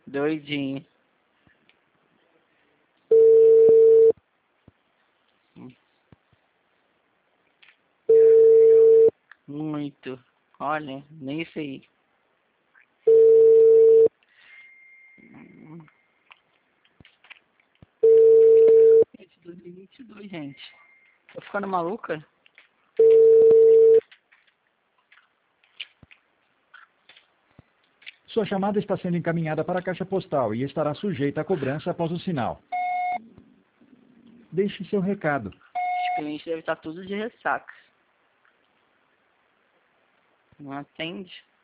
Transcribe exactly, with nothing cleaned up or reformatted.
Doidinho. Muito. Olha, nem sei. Gente, dois mil e vinte e dois, gente. Tô ficando maluca? Sua chamada está sendo encaminhada para a caixa postal e estará sujeita a cobrança após o sinal. Deixe seu recado. Os clientes devem estar tudo de ressaca. Não atende.